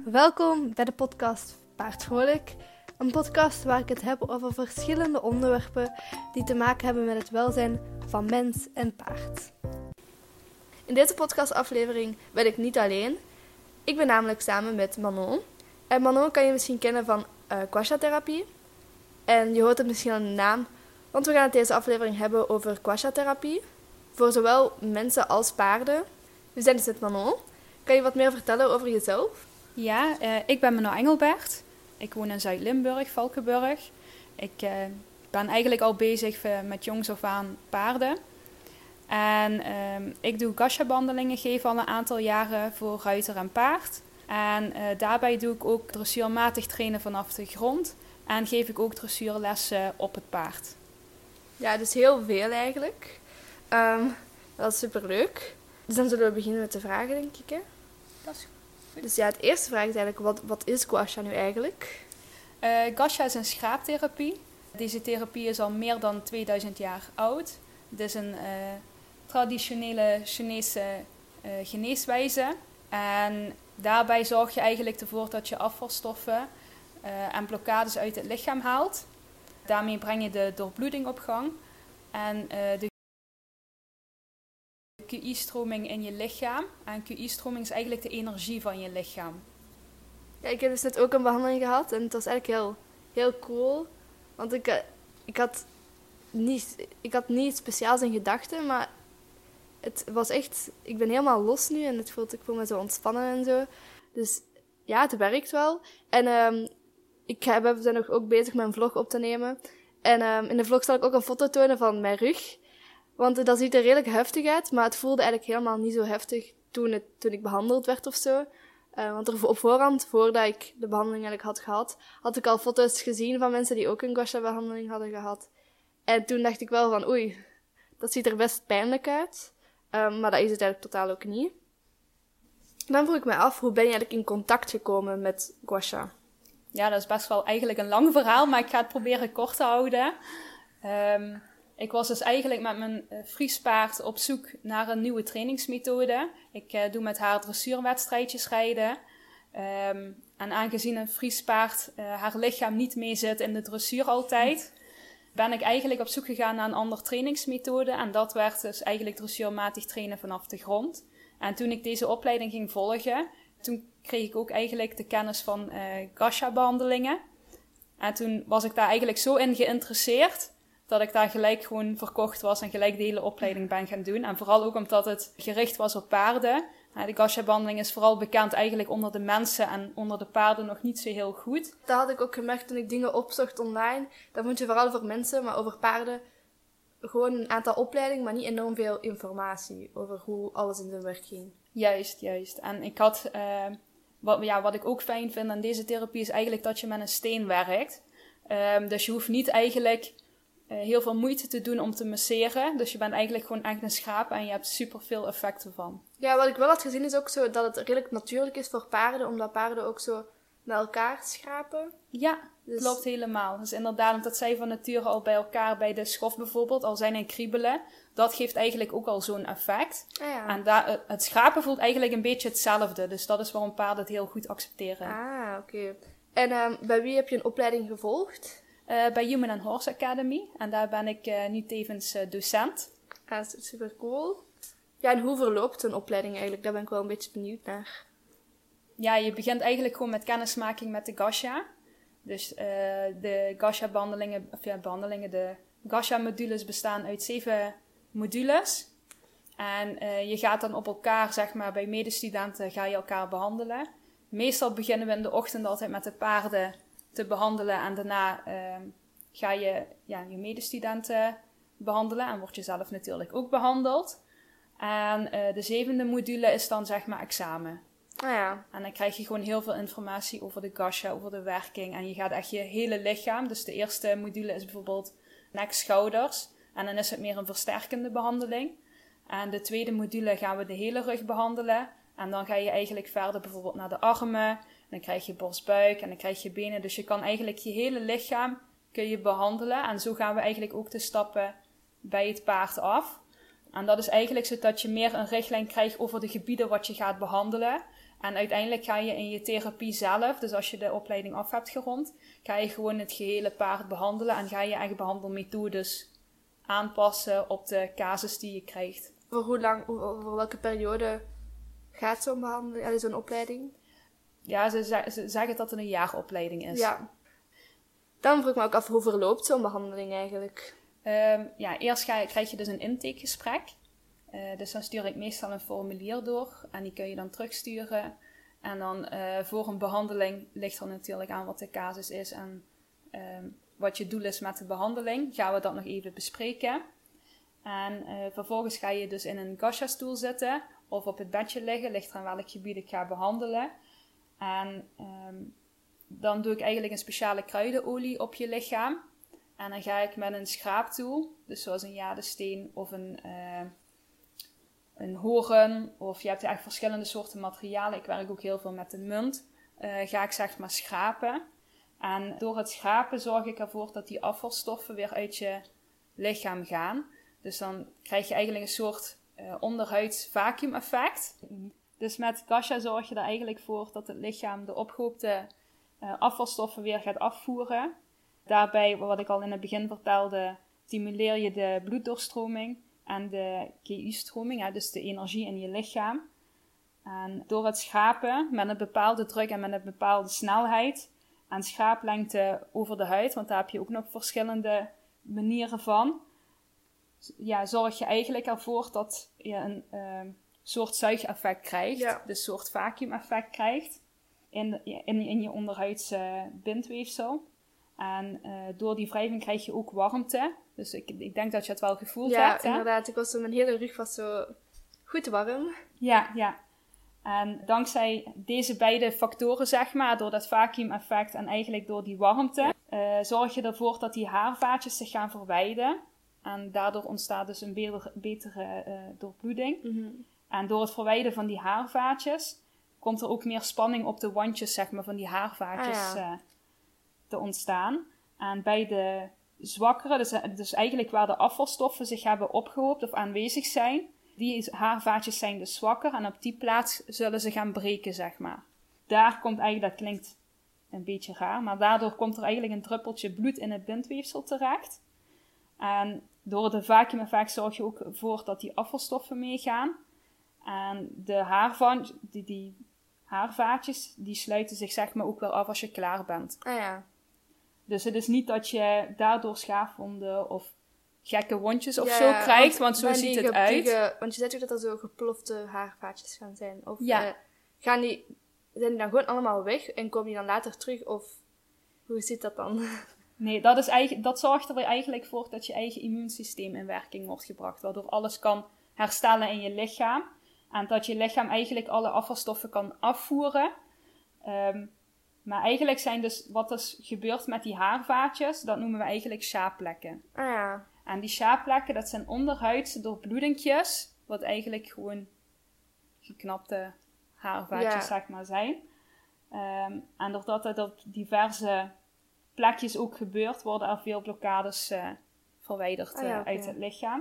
Welkom bij de podcast Paard Vrolijk. Een podcast waar ik het heb over verschillende onderwerpen die te maken hebben met het welzijn van mens en paard. In deze podcastaflevering ben ik niet alleen. Ik ben namelijk samen met Manon. En Manon kan je misschien kennen van Quassia-therapie. En je hoort het misschien aan de naam, want we gaan het deze aflevering hebben over Quassia-therapie. Voor zowel mensen als paarden. We zijn dus met Manon. Kan je wat meer vertellen over jezelf? Ja, ik ben Manon Engelbert. Ik woon in Zuid-Limburg, Valkenburg. Ik ben eigenlijk al bezig met jongs af aan paarden. En ik doe Quassia-behandelingen, geef al een aantal jaren voor ruiter en paard. En daarbij doe ik ook dressuurmatig trainen vanaf de grond. En geef ik ook dressuurlessen op het paard. Ja, dus heel veel eigenlijk. Dat is superleuk. Dus dan zullen we beginnen met de vragen, denk ik. Hè? Dat is goed. Dus ja, het eerste vraag is eigenlijk, wat is Quassia nu eigenlijk? Quassia is een schaaptherapie. Deze therapie is al meer dan 2000 jaar oud. Het is een traditionele Chinese geneeswijze. En daarbij zorg je eigenlijk ervoor dat je afvalstoffen en blokkades uit het lichaam haalt. Daarmee breng je de doorbloeding op gang. En de QI-stroming in je lichaam. En QI-stroming is eigenlijk de energie van je lichaam. Ja, ik heb dus net ook een behandeling gehad en het was eigenlijk heel cool. Want ik had niet speciaals in gedachten, maar het was echt... Ik ben helemaal los nu en ik voel me zo ontspannen en zo. Dus ja, het werkt wel. En we zijn nog ook bezig met een vlog op te nemen. En in de vlog zal ik ook een foto tonen van mijn rug. Want dat ziet er redelijk heftig uit, maar het voelde eigenlijk helemaal niet zo heftig toen ik behandeld werd of zo. Want op voorhand, voordat ik de behandeling eigenlijk had gehad, had ik al foto's gezien van mensen die ook een Quassia-behandeling hadden gehad. En toen dacht ik wel van, oei, dat ziet er best pijnlijk uit. Maar dat is het eigenlijk totaal ook niet. Dan vroeg ik me af, hoe ben je eigenlijk in contact gekomen met Quassia? Ja, dat is best wel eigenlijk een lang verhaal, maar ik ga het proberen kort te houden. Ik was dus eigenlijk met mijn Friespaard op zoek naar een nieuwe trainingsmethode. Ik doe met haar dressuurwedstrijdjes rijden. En aangezien een Friespaard haar lichaam niet mee zit in de dressuur altijd, ben ik eigenlijk op zoek gegaan naar een andere trainingsmethode. En dat werd dus eigenlijk dressuurmatig trainen vanaf de grond. En toen ik deze opleiding ging volgen, toen kreeg ik ook eigenlijk de kennis van Quassia-behandelingen. En toen was ik daar eigenlijk zo in geïnteresseerd dat ik daar gelijk gewoon verkocht was en gelijk de hele opleiding ben gaan doen. En vooral ook omdat het gericht was op paarden. De Quassia-behandeling is vooral bekend eigenlijk onder de mensen en onder de paarden nog niet zo heel goed. Dat had ik ook gemerkt toen ik dingen opzocht online. Dat vond je vooral voor mensen, maar over paarden gewoon een aantal opleidingen, maar niet enorm veel informatie over hoe alles in zijn werk ging. Juist. En ik had, wat ik ook fijn vind aan deze therapie is eigenlijk dat je met een steen werkt. Dus je hoeft niet eigenlijk heel veel moeite te doen om te masseren. Dus je bent eigenlijk gewoon echt een schaap en je hebt super veel effecten van. Ja, wat ik wel had gezien is ook zo dat het redelijk natuurlijk is voor paarden, omdat paarden ook zo met elkaar schrapen. Ja, dus klopt helemaal. Dus inderdaad, omdat zij van nature al bij elkaar bij de schof bijvoorbeeld al zijn en kriebelen, dat geeft eigenlijk ook al zo'n effect. Ah, ja. En het schrapen voelt eigenlijk een beetje hetzelfde. Dus dat is waarom paarden het heel goed accepteren. Ah, oké. En bij wie heb je een opleiding gevolgd? Bij Human and Horse Academy. En daar ben ik nu tevens docent. Ah, super cool. Ja, en hoe verloopt een opleiding eigenlijk? Daar ben ik wel een beetje benieuwd naar. Ja, je begint eigenlijk gewoon met kennismaking met de Quassia. Dus de Quassia-behandelingen, de Quassia-modules bestaan uit 7 modules. En je gaat dan op elkaar, zeg maar, bij medestudenten ga je elkaar behandelen. Meestal beginnen we in de ochtend altijd met de paarden te behandelen. En daarna ga je je medestudenten behandelen. En word je zelf natuurlijk ook behandeld. En de 7e module is dan, zeg maar, examen. Ah ja. En dan krijg je gewoon heel veel informatie over de Quassia, over de werking. En je gaat echt je hele lichaam. Dus de eerste module is bijvoorbeeld nek, schouders. En dan is het meer een versterkende behandeling. En de tweede module gaan we de hele rug behandelen. En dan ga je eigenlijk verder bijvoorbeeld naar de armen. Dan krijg je borst, buik en dan krijg je benen. Dus je kan eigenlijk je hele lichaam kun je behandelen. En zo gaan we eigenlijk ook de stappen bij het paard af. En dat is eigenlijk zodat je meer een richtlijn krijgt over de gebieden wat je gaat behandelen. En uiteindelijk ga je in je therapie zelf, dus als je de opleiding af hebt gerond, ga je gewoon het gehele paard behandelen en ga je eigen behandelmethodes aanpassen op de casus die je krijgt. Voor hoe lang, voor welke periode gaat zo'n behandeling, zo'n opleiding? Ja, ze zeggen dat het een jaaropleiding is. Ja. Dan vroeg ik me ook af, hoe verloopt zo'n behandeling eigenlijk? Eerst krijg je dus een intakegesprek. Dus dan stuur ik meestal een formulier door en die kun je dan terugsturen. En dan voor een behandeling ligt er natuurlijk aan wat de casus is en wat je doel is met de behandeling. Gaan we dat nog even bespreken. En vervolgens ga je dus in een Gasha-stoel zitten of op het bedje liggen, ligt er aan welk gebied ik ga behandelen. En dan doe ik eigenlijk een speciale kruidenolie op je lichaam. En dan ga ik met een schraaptool, dus zoals een jadesteen of een horen, of je hebt echt verschillende soorten materialen. Ik werk ook heel veel met de munt. Ga ik zeg maar schrapen. En door het schrapen zorg ik ervoor dat die afvalstoffen weer uit je lichaam gaan. Dus dan krijg je eigenlijk een soort onderhuids vacuüm effect. Dus met Gasha zorg je er eigenlijk voor dat het lichaam de opgehoopte afvalstoffen weer gaat afvoeren. Daarbij, wat ik al in het begin vertelde, stimuleer je de bloeddoorstroming en de GU-stroming, dus de energie in je lichaam. En door het schrapen met een bepaalde druk en met een bepaalde snelheid en schraaplengte over de huid, want daar heb je ook nog verschillende manieren van, ja, zorg je eigenlijk ervoor dat je een soort zuigeffect krijgt, dus een soort vacuüm-effect krijgt in je onderhuidse bindweefsel. En door die wrijving krijg je ook warmte. Dus ik denk dat je het wel gevoeld hebt. Ja, inderdaad. Mijn hele rug was zo goed warm. Ja. En dankzij deze beide factoren, zeg maar, door dat vacuüm-effect en eigenlijk door die warmte, zorg je ervoor dat die haarvaatjes zich gaan verwijden. En daardoor ontstaat dus een betere doorbloeding. Mm-hmm. En door het verwijden van die haarvaatjes komt er ook meer spanning op de wandjes, zeg maar, van die haarvaatjes te ontstaan. En bij de zwakkere, dus eigenlijk waar de afvalstoffen zich hebben opgehoopt of aanwezig zijn, die haarvaatjes zijn dus zwakker en op die plaats zullen ze gaan breken, zeg maar. Daar komt eigenlijk, dat klinkt een beetje raar, maar daardoor komt er eigenlijk een druppeltje bloed in het bindweefsel terecht. En door de vacuüm-effect zorg je ook voor dat die afvalstoffen meegaan. En de die haarvaatjes, die sluiten zich zeg maar ook wel af als je klaar bent. Ah ja. Dus het is niet dat je daardoor schaafwonden of gekke wondjes of zo krijgt, want zo ziet het uit. Want je zegt ook dat er zo geplofte haarvaatjes gaan zijn. Of zijn die dan gewoon allemaal weg en komen die dan later terug? Of hoe zit dat dan? Nee, dat zorgt er eigenlijk voor dat je eigen immuunsysteem in werking wordt gebracht. Waardoor alles kan herstellen in je lichaam. En dat je lichaam eigenlijk alle afvalstoffen kan afvoeren. Maar eigenlijk zijn dus, wat er gebeurt met die haarvaatjes, dat noemen we eigenlijk schaaplekken. Ah ja. En die schaaplekken, dat zijn onderhuidse doorbloedingjes, wat eigenlijk gewoon geknapte haarvaatjes zeg maar zijn. En doordat dat op diverse plekjes ook gebeurt, worden er veel blokkades verwijderd uit het lichaam.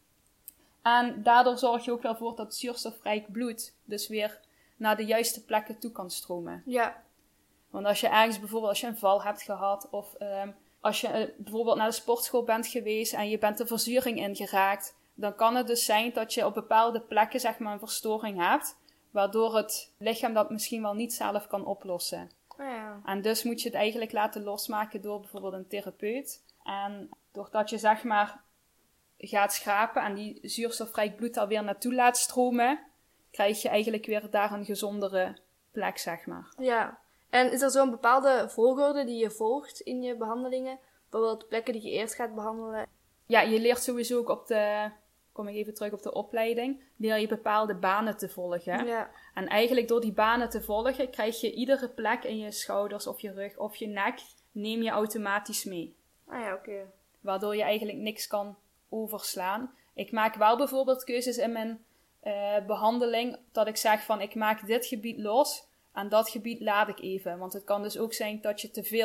En daardoor zorg je ook wel voor dat zuurstofrijk bloed dus weer naar de juiste plekken toe kan stromen. Ja. Want als je ergens bijvoorbeeld, als je een val hebt gehad of als je bijvoorbeeld naar de sportschool bent geweest en je bent de verzuring ingeraakt, dan kan het dus zijn dat je op bepaalde plekken zeg maar een verstoring hebt, waardoor het lichaam dat misschien wel niet zelf kan oplossen. Oh ja. En dus moet je het eigenlijk laten losmaken door bijvoorbeeld een therapeut. En doordat je zeg maar gaat schrapen en die zuurstofrijk bloed daar weer naartoe laat stromen, krijg je eigenlijk weer daar een gezondere plek, zeg maar. Ja. En is er zo'n bepaalde volgorde die je volgt in je behandelingen? Bijvoorbeeld plekken die je eerst gaat behandelen? Ja, je leert sowieso ook kom ik even terug op de opleiding, leer je bepaalde banen te volgen. Ja. En eigenlijk door die banen te volgen, krijg je iedere plek in je schouders of je rug of je nek, neem je automatisch mee. Ah ja, oké. Waardoor je eigenlijk niks kan overslaan. Ik maak wel bijvoorbeeld keuzes in mijn behandeling, dat ik zeg ik maak dit gebied los en dat gebied laat ik even. Want het kan dus ook zijn dat je te veel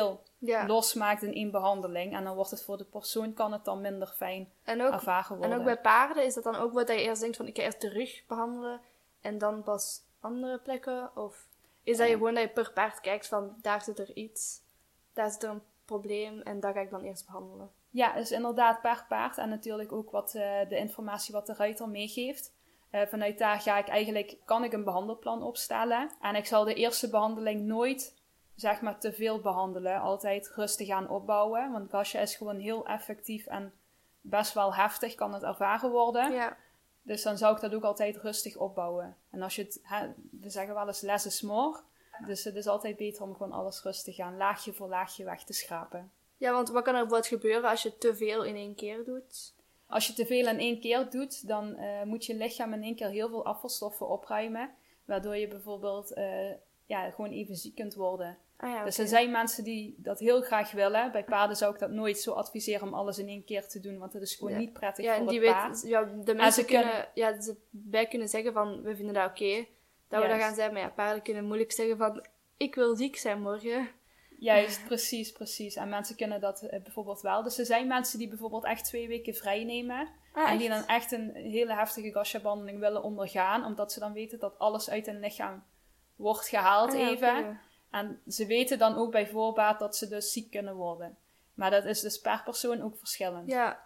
losmaakt in één behandeling. En dan wordt het voor de persoon, kan het dan minder fijn ervaren worden. En ook bij paarden is dat dan ook wat je eerst denkt van ik ga eerst de rug behandelen en dan pas andere plekken? Of is dat je gewoon dat je per paard kijkt van daar zit er iets, daar zit er een probleem en dat ga ik dan eerst behandelen? Ja, dus inderdaad per paard en natuurlijk ook wat de informatie wat de ruiter meegeeft. Vanuit daar kan ik een behandelplan opstellen. En ik zal de eerste behandeling nooit, zeg maar, te veel behandelen. Altijd rustig aan opbouwen. Want gastja is gewoon heel effectief en best wel heftig kan het ervaren worden. Ja. Dus dan zou ik dat ook altijd rustig opbouwen. En als je we zeggen wel eens less is more. Dus het is altijd beter om gewoon alles rustig aan laagje voor laagje weg te schrapen. Ja, want wat kan er bijvoorbeeld gebeuren als je te veel in één keer doet? Als je te veel in één keer doet, dan moet je lichaam in één keer heel veel afvalstoffen opruimen. Waardoor je bijvoorbeeld gewoon even ziek kunt worden. Dus er zijn mensen die dat heel graag willen. Bij paarden zou ik dat nooit zo adviseren om alles in één keer te doen. Want dat is gewoon niet prettig voor het paard. De mensen kunnen zeggen van, we vinden dat oké. Dat we dat gaan zeggen. Maar paarden kunnen moeilijk zeggen van, ik wil ziek zijn morgen. Juist, precies. En mensen kunnen dat bijvoorbeeld wel. Dus er zijn mensen die bijvoorbeeld echt 2 weken vrij nemen. En die dan echt een hele heftige gastja-behandeling willen ondergaan. Omdat ze dan weten dat alles uit hun lichaam wordt gehaald even. Okay. En ze weten dan ook bij voorbaat dat ze dus ziek kunnen worden. Maar dat is dus per persoon ook verschillend. Ja.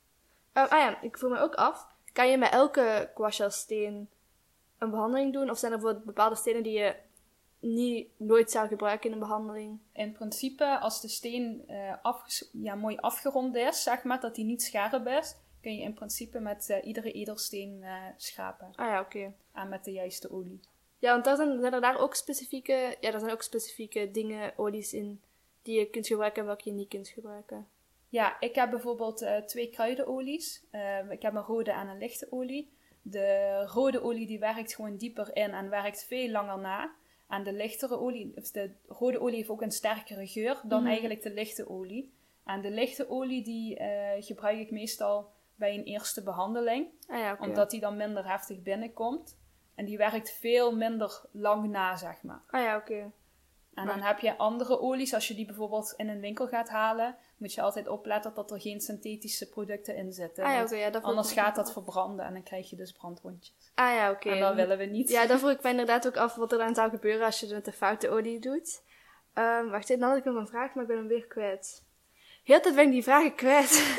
Ik voel me ook af. Kan je met elke gua-sha-steen een behandeling doen? Of zijn er bijvoorbeeld bepaalde stenen die je nooit zou gebruiken in een behandeling? In principe, als de steen mooi afgerond is, zeg maar, dat die niet scherp is, kun je in principe met iedere edelsteen schrapen. Oké. En met de juiste olie. Ja, want zijn er daar ook specifieke dingen, olies in, die je kunt gebruiken en welke je niet kunt gebruiken? Ja, ik heb bijvoorbeeld 2 kruidenolies. Ik heb een rode en een lichte olie. De rode olie die werkt gewoon dieper in en werkt veel langer na. En de rode olie heeft ook een sterkere geur dan eigenlijk de lichte olie. En de lichte olie die gebruik ik meestal bij een eerste behandeling. Omdat die dan minder heftig binnenkomt. En die werkt veel minder lang na, zeg maar. En dan heb je andere olies. Als je die bijvoorbeeld in een winkel gaat halen, moet je altijd opletten dat er geen synthetische producten in zitten. Anders gaat dat verbranden en dan krijg je dus brandwondjes. En dat willen we niet. Ja, daar vroeg ik me inderdaad ook af wat er dan zou gebeuren als je het met de foute olie doet. Wacht even, dan had ik nog een vraag, maar ik ben hem weer kwijt. Heel de tijd ben ik die vragen kwijt.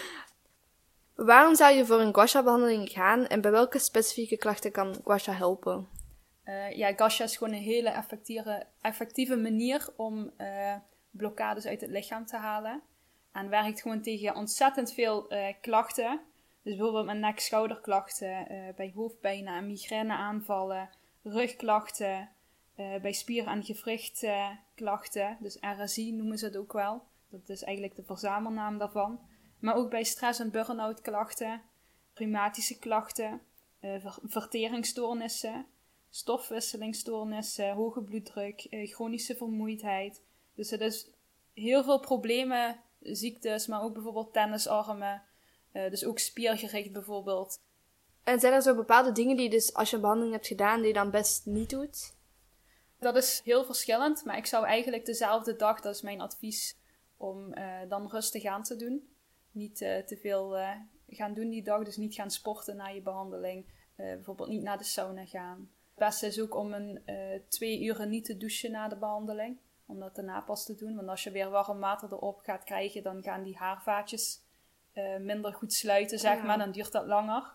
Waarom zou je voor een gua-sha-behandeling gaan en bij welke specifieke klachten kan gua-sha helpen? Gua-sha is gewoon een hele effectieve manier om blokkades uit het lichaam te halen. En werkt gewoon tegen ontzettend veel klachten. Dus bijvoorbeeld met nek-schouderklachten, bij hoofdpijnen en migraineaanvallen, rugklachten, bij spier- en gewrichtklachten. Dus RSI noemen ze het ook wel. Dat is eigenlijk de verzamelnaam daarvan. Maar ook bij stress- en burn-out klachten, rheumatische klachten, verteringsstoornissen, stofwisselingsstoornissen, hoge bloeddruk, chronische vermoeidheid. Dus het is heel veel problemen, ziektes, maar ook bijvoorbeeld tennisarmen. Dus ook spiergericht bijvoorbeeld. En zijn er zo bepaalde dingen die dus als je een behandeling hebt gedaan, die je dan best niet doet? Dat is heel verschillend, maar ik zou eigenlijk dezelfde dag, dat is mijn advies, om dan rustig aan te doen. Niet te veel gaan doen die dag, dus niet gaan sporten na je behandeling. Bijvoorbeeld niet naar de sauna gaan. Het beste is ook om 2 uren niet te douchen na de behandeling. Om dat daarna pas te doen. Want als je weer warm water erop gaat krijgen, dan gaan die haarvaatjes minder goed sluiten, zeg maar. Dan duurt dat langer.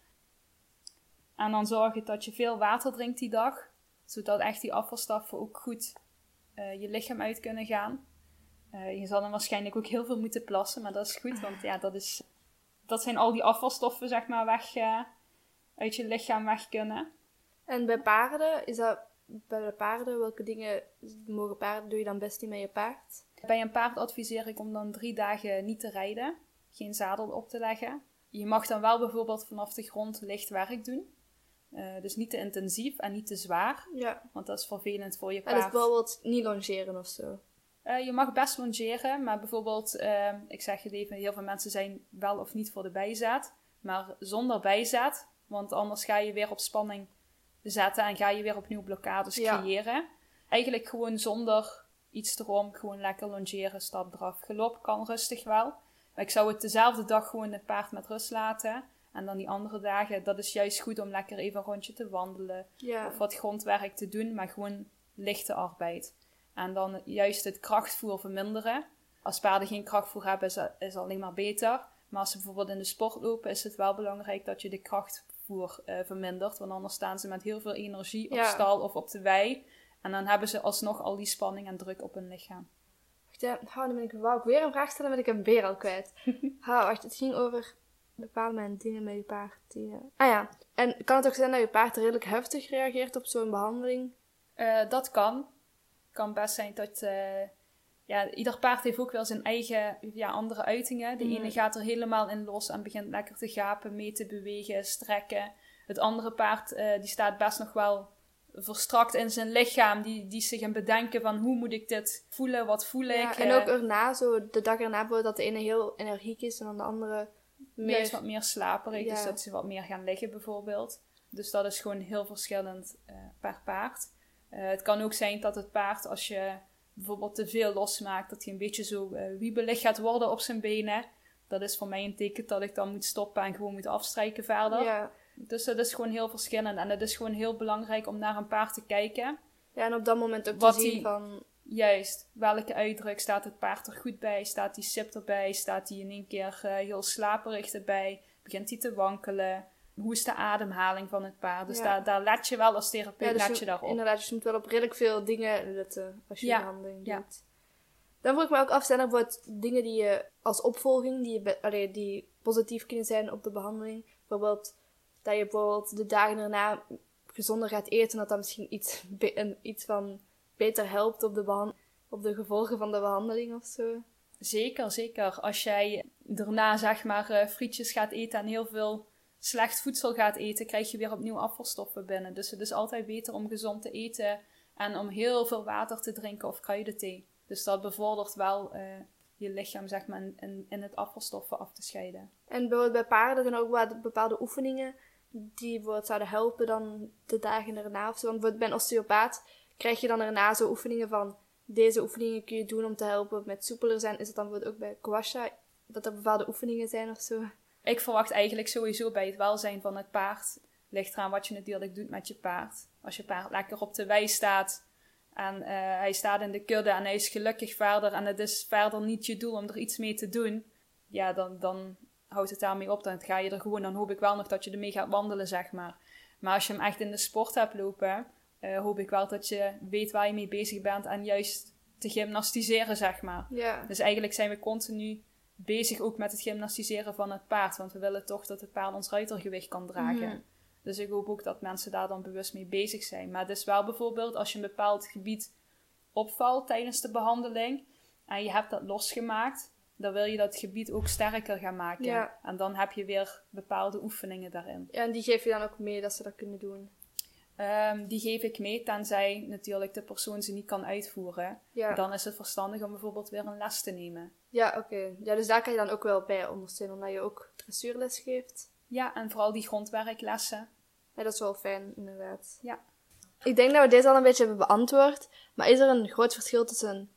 En dan zorg je dat je veel water drinkt die dag. Zodat echt die afvalstoffen ook goed je lichaam uit kunnen gaan. Je zal dan waarschijnlijk ook heel veel moeten plassen, maar dat is goed. Want ja, dat zijn al die afvalstoffen, zeg maar, weg uit je lichaam weg kunnen. En bij de paarden, welke dingen mogen paarden, doe je dan best niet met je paard? Bij een paard adviseer ik om dan 3 dagen niet te rijden. Geen zadel op te leggen. Je mag dan wel bijvoorbeeld vanaf de grond licht werk doen. Dus niet te intensief en niet te zwaar. Ja. Want dat is vervelend voor je paard. Dus bijvoorbeeld niet longeren of zo? Je mag best longeren, maar bijvoorbeeld, ik zeg het even, heel veel mensen zijn wel of niet voor de bijzaad. Maar zonder bijzaad, want anders ga je weer op spanning zetten en ga je weer opnieuw blokkades creëren. Eigenlijk gewoon zonder iets erom, gewoon lekker longeren, stap eraf. Galop kan rustig wel. Maar ik zou het dezelfde dag gewoon het paard met rust laten. En dan die andere dagen, dat is juist goed om lekker even een rondje te wandelen. Ja. Of wat grondwerk te doen, maar gewoon lichte arbeid. En dan juist het krachtvoer verminderen. Als paarden geen krachtvoer hebben, is het alleen maar beter. Maar als ze bijvoorbeeld in de sport lopen, is het wel belangrijk dat je de krachtvoer vermindert. Want anders staan ze met heel veel energie op stal of op de wei. En dan hebben ze alsnog al die spanning en druk op hun lichaam. Wacht, dan wou ik weer een vraag stellen, ben ik een beer al kwijt. Wacht, het ging over bepaalde dingen met je paard. Ah ja, en kan het ook zijn dat je paard redelijk heftig reageert op zo'n behandeling? Dat kan. Het kan best zijn dat... ieder paard heeft ook wel zijn eigen andere uitingen. De ene gaat er helemaal in los en begint lekker te gapen, mee te bewegen, strekken. Het andere paard die staat best nog wel verstrakt in zijn lichaam. Die zich aan bedenken van hoe moet ik dit voelen, wat voel ik. En ook erna, zo de dag erna bijvoorbeeld, dat de ene heel energiek is en dan de andere juist wat meer slaperig. Dus dat ze wat meer gaan liggen bijvoorbeeld. Dus dat is gewoon heel verschillend per paard. Het kan ook zijn dat het paard, als je bijvoorbeeld te veel losmaakt, dat hij een beetje zo wiebelig gaat worden op zijn benen. Dat is voor mij een teken dat ik dan moet stoppen en gewoon moet afstrijken verder. Ja. Dus dat is gewoon heel verschillend. En het is gewoon heel belangrijk om naar een paard te kijken. Ja, en op dat moment ook te zien van... Juist, welke uitdruk staat het paard er goed bij? Staat die sip erbij? Staat hij in één keer heel slaperig erbij? Begint hij te wankelen? Hoe is de ademhaling van het paard? Dus daar let je wel als therapeut let je daarop. Inderdaad, je moet wel op redelijk veel dingen letten als je behandeling doet. Ja. Dan vroeg ik me ook af, zijn er bijvoorbeeld dingen die je als opvolging, die positief kunnen zijn op de behandeling? Bijvoorbeeld dat je bijvoorbeeld de dagen erna gezonder gaat eten, dat dat misschien iets van beter helpt op de gevolgen van de behandeling of zo? Zeker, zeker. Als jij daarna zeg maar frietjes gaat eten en heel veel slecht voedsel gaat eten, krijg je weer opnieuw afvalstoffen binnen. Dus het is altijd beter om gezond te eten en om heel veel water te drinken of kruidenthee. Dus dat bevordert wel je lichaam zeg maar in het afvalstoffen af te scheiden. En bijvoorbeeld bij paarden zijn er ook wel bepaalde oefeningen die bijvoorbeeld zouden helpen dan de dagen erna of zo. Want bijvoorbeeld bij een osteopaat krijg je dan erna zo oefeningen van deze oefeningen kun je doen om te helpen met soepeler zijn. Is het dan bijvoorbeeld ook bij gouache dat er bepaalde oefeningen zijn of zo? Ik verwacht eigenlijk sowieso bij het welzijn van het paard. Ligt eraan wat je natuurlijk doet met je paard. Als je paard lekker op de wei staat en hij staat in de kudde en hij is gelukkig verder en het is verder niet je doel om er iets mee te doen. Ja, dan houdt het daarmee op. Dan ga je er gewoon, dan hoop ik wel nog dat je ermee gaat wandelen, zeg maar. Maar als je hem echt in de sport hebt lopen, hoop ik wel dat je weet waar je mee bezig bent en juist te gymnastiseren, zeg maar. Ja. Dus eigenlijk zijn we continu bezig ook met het gymnastiseren van het paard. Want we willen toch dat het paard ons ruitergewicht kan dragen. Mhm. Dus ik hoop ook dat mensen daar dan bewust mee bezig zijn. Maar het is wel bijvoorbeeld als je een bepaald gebied opvalt tijdens de behandeling en je hebt dat losgemaakt, dan wil je dat gebied ook sterker gaan maken. Ja. En dan heb je weer bepaalde oefeningen daarin. Ja, en die geef je dan ook mee dat ze dat kunnen doen? Die geef ik mee, tenzij natuurlijk de persoon ze niet kan uitvoeren. Ja. Dan is het verstandig om bijvoorbeeld weer een les te nemen. Ja, oké. Ja, dus daar kan je dan ook wel bij ondersteunen, omdat je ook dressuurles geeft. Ja, en vooral die grondwerklessen. Ja, dat is wel fijn, inderdaad. Ja. Ik denk dat we deze al een beetje hebben beantwoord. Maar is er een groot verschil tussen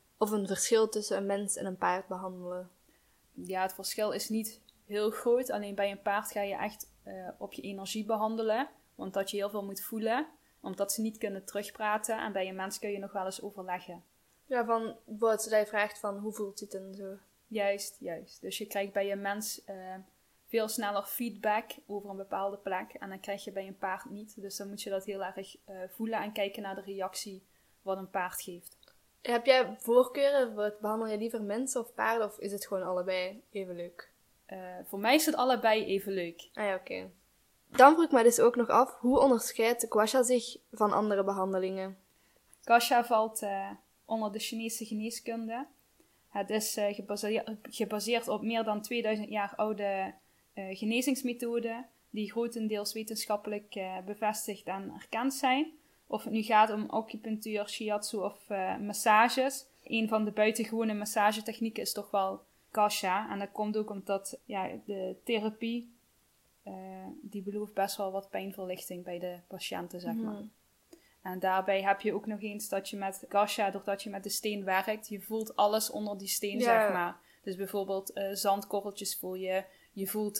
een mens en een paard behandelen? Ja, het verschil is niet heel groot. Alleen bij een paard ga je echt op je energie behandelen. Omdat je heel veel moet voelen. Omdat ze niet kunnen terugpraten. En bij een mens kun je nog wel eens overleggen. Ja, van bijvoorbeeld dat je vraagt van hoe voelt het en zo. Juist. Dus je krijgt bij een mens veel sneller feedback over een bepaalde plek. En dan krijg je bij een paard niet. Dus dan moet je dat heel erg voelen en kijken naar de reactie wat een paard geeft. Heb jij voorkeuren? Behandel je liever mensen of paarden? Of is het gewoon allebei even leuk? Voor mij is het allebei even leuk. Ah ja, oké. Dan vroeg ik me dus ook nog af, hoe onderscheidt de gouache zich van andere behandelingen? Gouache valt onder de Chinese geneeskunde. Het is gebaseerd op meer dan 2000 jaar oude genezingsmethoden die grotendeels wetenschappelijk bevestigd en erkend zijn. Of het nu gaat om acupunctuur, shiatsu of massages. Een van de buitengewone massagetechnieken is toch wel gouache. En dat komt ook omdat de therapie die belooft best wel wat pijnverlichting bij de patiënten, zeg maar. En daarbij heb je ook nog eens dat je met Gasha, doordat je met de steen werkt, je voelt alles onder die steen, zeg maar. Dus bijvoorbeeld zandkorreltjes voel je. Je voelt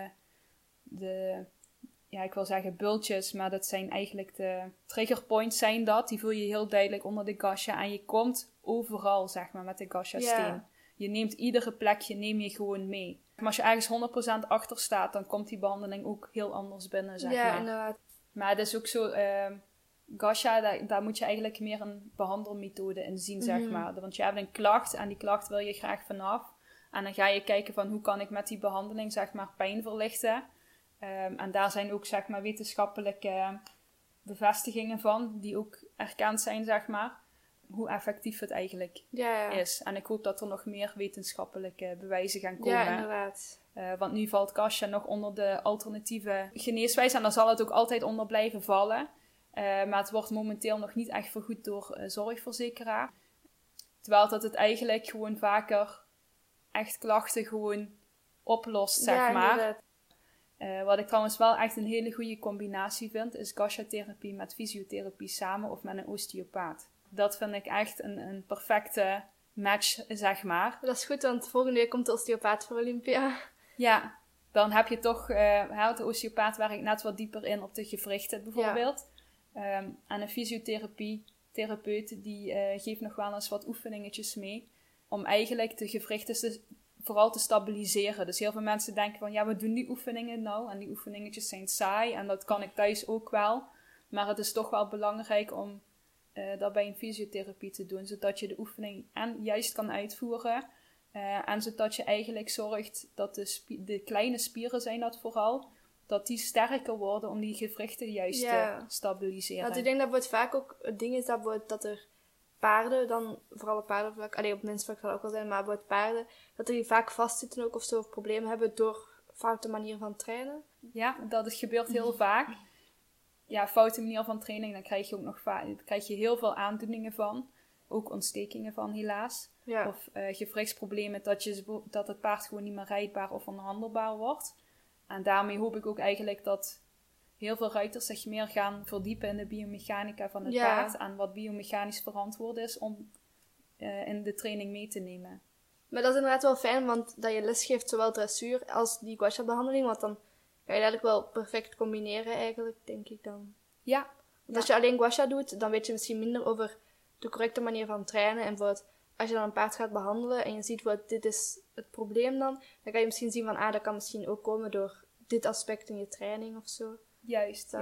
de, ik wil zeggen bultjes, maar dat zijn eigenlijk de triggerpoints zijn dat. Die voel je heel duidelijk onder de Gasha. En je komt overal, zeg maar, met de Gasha steen. Je neemt iedere plekje, neem je gewoon mee. Maar als je ergens 100% achter staat, dan komt die behandeling ook heel anders binnen, zeg maar. Ja, inderdaad. Maar het is ook zo, Gasha, daar moet je eigenlijk meer een behandelmethode in zien, zeg maar. Want je hebt een klacht en die klacht wil je graag vanaf. En dan ga je kijken van hoe kan ik met die behandeling, zeg maar, pijn verlichten. En daar zijn ook, zeg maar, wetenschappelijke bevestigingen van, die ook erkend zijn, zeg maar. Hoe effectief het eigenlijk is. En ik hoop dat er nog meer wetenschappelijke bewijzen gaan komen. Ja, inderdaad. Want nu valt Gasha nog onder de alternatieve geneeswijze. En daar zal het ook altijd onder blijven vallen. Maar het wordt momenteel nog niet echt vergoed door zorgverzekeraar. Terwijl dat het eigenlijk gewoon vaker echt klachten gewoon oplost, zeg maar. Wat ik trouwens wel echt een hele goede combinatie vind, is Gasha-therapie met fysiotherapie samen of met een osteopaat. Dat vind ik echt een perfecte match, zeg maar. Dat is goed, want volgende week komt de osteopaat voor Olympia. Ja, dan heb je toch, de osteopaat werkt net wat dieper in op de gewrichten bijvoorbeeld. En een fysiotherapeut die geeft nog wel eens wat oefeningetjes mee. Om eigenlijk de gewrichten vooral te stabiliseren. Dus heel veel mensen denken van, ja, we doen die oefeningen nou. En die oefeningetjes zijn saai en dat kan ik thuis ook wel. Maar het is toch wel belangrijk om dat bij een fysiotherapie te doen. Zodat je de oefening juist kan uitvoeren. En zodat je eigenlijk zorgt dat de kleine spieren zijn dat vooral, dat die sterker worden om die gewrichten juist te stabiliseren. Want ik denk dat het vaak ook het ding is dat er paarden, dan vooral op paardenvlak, op mensvlak zal het ook wel zijn, maar bij paarden, dat die vaak vastzitten ook of zo, of problemen hebben door foute manier van trainen. Ja, dat gebeurt heel vaak. Ja, foute manier van training, dan krijg je ook nog krijg je heel veel aandoeningen van. Ook ontstekingen van, helaas. Ja. Of gewrichtsproblemen dat het paard gewoon niet meer rijdbaar of onderhandelbaar wordt. En daarmee hoop ik ook eigenlijk dat heel veel ruiters zich meer gaan verdiepen in de biomechanica van het paard. En wat biomechanisch verantwoord is om in de training mee te nemen. Maar dat is inderdaad wel fijn, want dat je lesgeeft zowel dressuur als die Gasha-behandeling. Want dan kan je eigenlijk wel perfect combineren eigenlijk, denk ik dan. Ja. Want als je alleen Gasha doet, dan weet je misschien minder over de correcte manier van trainen. En bijvoorbeeld, als je dan een paard gaat behandelen en je ziet wat dit is het probleem dan kan je misschien zien van, dat kan misschien ook komen door dit aspect in je training of zo. Juist.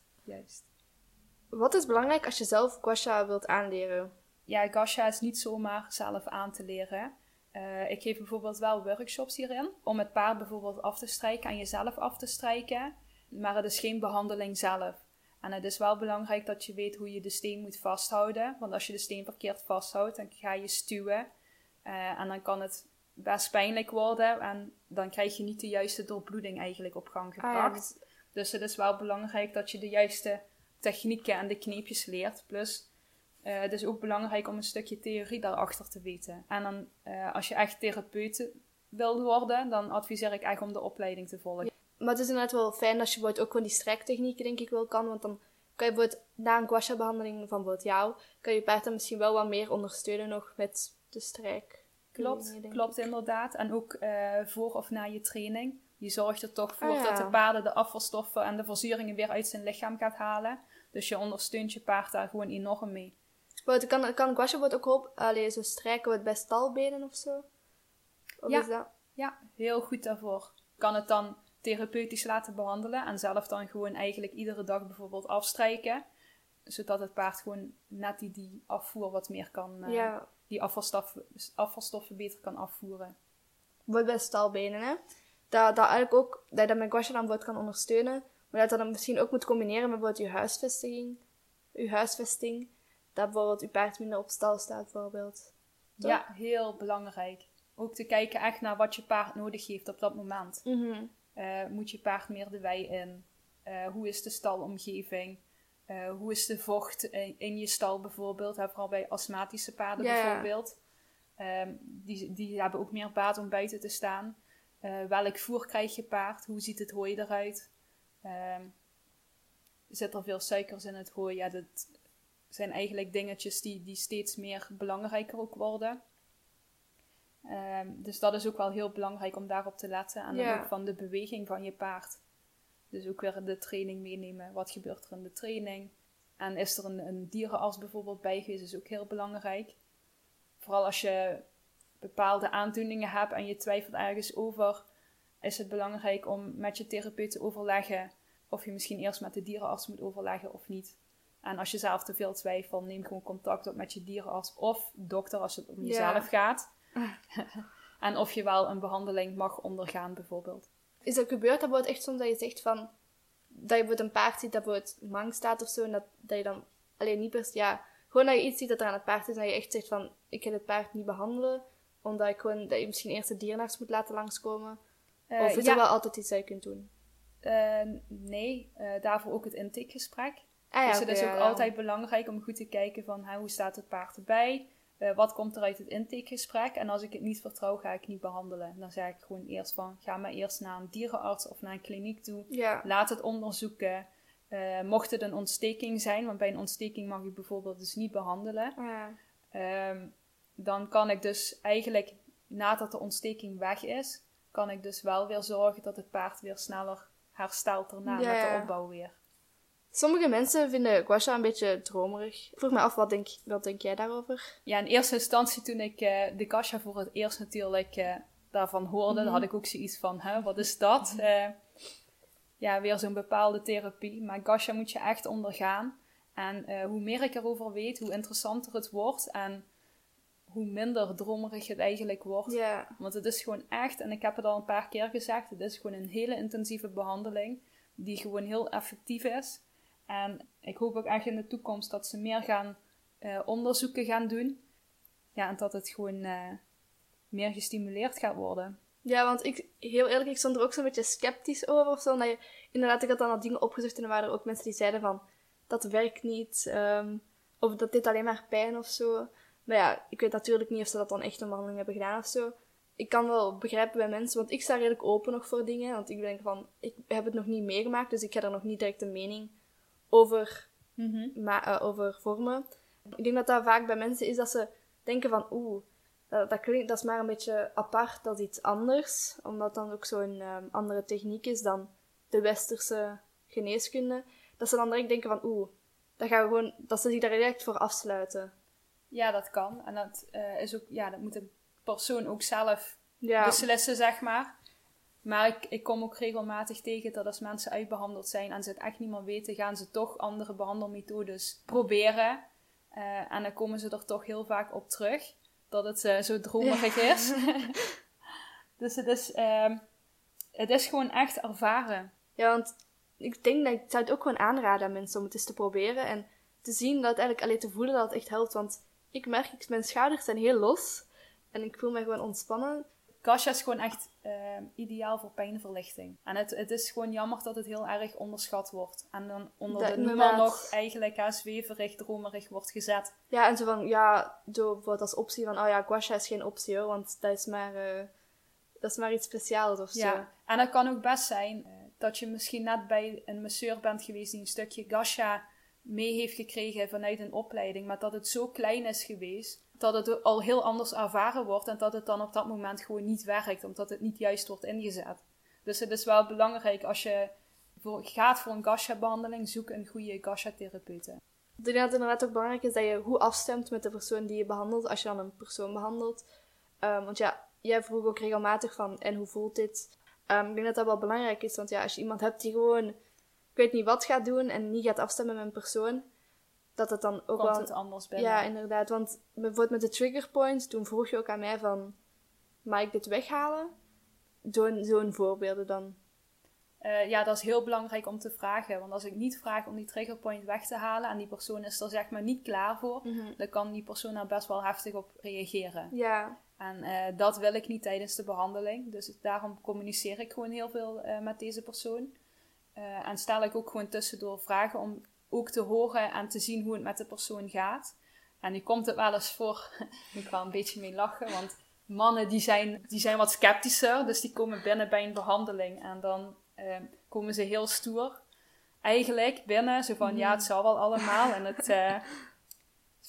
Wat is belangrijk als je zelf Gasha wilt aanleren? Ja, Gasha is niet zomaar zelf aan te leren. Ik geef bijvoorbeeld wel workshops hierin, om het paard bijvoorbeeld af te strijken en jezelf af te strijken. Maar het is geen behandeling zelf. En het is wel belangrijk dat je weet hoe je de steen moet vasthouden. Want als je de steen verkeerd vasthoudt, dan ga je stuwen. En dan kan het best pijnlijk worden. En dan krijg je niet de juiste doorbloeding eigenlijk op gang gebracht. Dus het is wel belangrijk dat je de juiste technieken en de kneepjes leert. Plus, het is ook belangrijk om een stukje theorie daarachter te weten. En dan, als je echt therapeut wil worden, dan adviseer ik echt om de opleiding te volgen. Ja. Maar het is inderdaad wel fijn als je bijvoorbeeld ook gewoon die strijktechnieken denk ik wel kan. Want dan kan je bijvoorbeeld na een Gasha-behandeling van bijvoorbeeld jou, kan je paard dan misschien wel wat meer ondersteunen nog met de strijk. Klopt inderdaad. En ook voor of na je training. Je zorgt er toch voor dat de paarden de afvalstoffen en de verzuringen weer uit zijn lichaam gaat halen. Dus je ondersteunt je paard daar gewoon enorm mee. Kan Gasha ook helpen, zo strijken bij stalbenen of zo? Of is dat? Ja, heel goed daarvoor. Kan het dan therapeutisch laten behandelen en zelf dan gewoon eigenlijk iedere dag bijvoorbeeld afstrijken. Zodat het paard gewoon net die afvoer wat meer kan, die afvalstoffen beter kan afvoeren. Bij stalbenen, hè? Dat eigenlijk ook, dat je dat met Gasha dan kan ondersteunen, maar dat je dan misschien ook moet combineren met bijvoorbeeld je huisvesting, dat bijvoorbeeld je paard minder op stal staat bijvoorbeeld. Toch? Ja, heel belangrijk. Ook te kijken echt naar wat je paard nodig heeft op dat moment. Mm-hmm. Moet je paard meer de wei in? Hoe is de stalomgeving? Hoe is de vocht in je stal bijvoorbeeld? Vooral bij astmatische paarden bijvoorbeeld. Die hebben ook meer baat om buiten te staan. Welk voer krijg je paard? Hoe ziet het hooi eruit? Zit er veel suikers in het hooi? Ja, zijn eigenlijk dingetjes die steeds meer belangrijker ook worden. Dus dat is ook wel heel belangrijk om daarop te letten. En dan ook van de beweging van je paard. Dus ook weer de training meenemen. Wat gebeurt er in de training? En is er een dierenarts bijvoorbeeld bij geweest, is ook heel belangrijk. Vooral als je bepaalde aandoeningen hebt en je twijfelt ergens over, is het belangrijk om met je therapeut te overleggen of je misschien eerst met de dierenarts moet overleggen of niet. En als je zelf te veel twijfelt, neem gewoon contact op met je dierenarts of dokter als het om jezelf gaat. En of je wel een behandeling mag ondergaan bijvoorbeeld. Is dat gebeurd? Dat wordt echt soms dat je zegt van, dat je een paard ziet dat het mank staat of zo, en dat je dan alleen niet per se, gewoon dat je iets ziet dat er aan het paard is, en dat je echt zegt van, ik ga het paard niet behandelen, omdat dat je misschien eerst de dierenarts moet laten langskomen. Of is er wel altijd iets dat je kunt doen? Nee, daarvoor ook het intakegesprek. Dus het is ook altijd belangrijk om goed te kijken van hoe staat het paard erbij? Wat komt er uit het intakegesprek? En als ik het niet vertrouw, ga ik niet behandelen. Dan zeg ik gewoon eerst van, ga maar eerst naar een dierenarts of naar een kliniek toe. Ja. Laat het onderzoeken. Mocht het een ontsteking zijn, want bij een ontsteking mag je bijvoorbeeld dus niet behandelen. Dan kan ik dus eigenlijk, nadat de ontsteking weg is, kan ik dus wel weer zorgen dat het paard weer sneller herstelt daarna met de opbouw weer. Sommige mensen vinden gua sha een beetje dromerig. Ik vroeg me af, wat denk jij daarover? Ja, in eerste instantie toen ik de gua sha voor het eerst natuurlijk daarvan hoorde, dan had ik ook zoiets van, wat is dat? Weer zo'n bepaalde therapie. Maar gua sha moet je echt ondergaan. En hoe meer ik erover weet, hoe interessanter het wordt. En hoe minder dromerig het eigenlijk wordt. Yeah. Want het is gewoon echt, en ik heb het al een paar keer gezegd, het is gewoon een hele intensieve behandeling. Die gewoon heel effectief is. En ik hoop ook echt in de toekomst dat ze meer gaan onderzoeken gaan doen. Ja, en dat het gewoon meer gestimuleerd gaat worden. Ja, want heel eerlijk, ik stond er ook zo'n beetje sceptisch over of zo. Omdat ik had dan al dingen opgezocht en er waren er ook mensen die zeiden van, dat werkt niet. Of dat dit alleen maar pijn of zo. Maar ja, ik weet natuurlijk niet of ze dat dan echt een behandeling hebben gedaan of zo. Ik kan wel begrijpen bij mensen, want ik sta redelijk open nog voor dingen. Want ik denk van, ik heb het nog niet meegemaakt, dus ik ga er nog niet direct een mening over vormen. Ik denk dat dat vaak bij mensen is dat ze denken van, dat is maar een beetje apart, dat is iets anders. Omdat dan ook zo'n andere techniek is dan de westerse geneeskunde. Dat ze dan direct denken van, dat ze zich daar direct voor afsluiten. Ja, dat kan. En dat is ook, dat moet de persoon ook zelf beslissen, zeg maar. Maar ik kom ook regelmatig tegen dat als mensen uitbehandeld zijn en ze het echt niet meer weten, gaan ze toch andere behandelmethodes proberen. En dan komen ze er toch heel vaak op terug dat het zo dromerig is. Dus het is gewoon echt ervaren. Ja, want ik denk dat ik zou het ook gewoon aanraden aan mensen om het eens te proberen en te zien dat het eigenlijk alleen te voelen dat het echt helpt. Want ik merk, mijn schouders zijn heel los en ik voel me gewoon ontspannen. Gua sha is gewoon echt ideaal voor pijnverlichting. En het is gewoon jammer dat het heel erg onderschat wordt. En dan onder de noemer nog eigenlijk zweverig, dromerig wordt gezet. Ja, en zo van, bijvoorbeeld als optie van, gua sha is geen optie hoor, want dat is maar iets speciaals of zo. Ja, en het kan ook best zijn dat je misschien net bij een masseur bent geweest die een stukje gua sha mee heeft gekregen vanuit een opleiding, maar dat het zo klein is geweest, dat het al heel anders ervaren wordt en dat het dan op dat moment gewoon niet werkt, omdat het niet juist wordt ingezet. Dus het is wel belangrijk als je gaat voor een gua sha behandeling, zoek een goede gua sha therapeute. Ik denk dat het inderdaad ook belangrijk is dat je goed afstemt met de persoon die je behandelt, als je dan een persoon behandelt. Want jij vroeg ook regelmatig van, en hoe voelt dit? Ik denk dat dat wel belangrijk is, want als je iemand hebt die gewoon, ik weet niet wat gaat doen en niet gaat afstemmen met een persoon, dat het dan ook komt het anders binnen. Ja, inderdaad. Want bijvoorbeeld met de trigger points, toen vroeg je ook aan mij van, mag ik dit weghalen? Zo'n voorbeelden dan. Dat is heel belangrijk om te vragen. Want als ik niet vraag om die triggerpoint weg te halen en die persoon is er zeg maar niet klaar voor, dan kan die persoon daar best wel heftig op reageren. Ja. En dat wil ik niet tijdens de behandeling. Dus daarom communiceer ik gewoon heel veel met deze persoon. En stel ik ook gewoon tussendoor vragen om ook te horen en te zien hoe het met de persoon gaat. En nu komt het wel eens voor, moet ik wel een beetje mee lachen, want mannen die zijn wat sceptischer, dus die komen binnen bij een behandeling en dan komen ze heel stoer eigenlijk binnen, zo van het zal wel allemaal en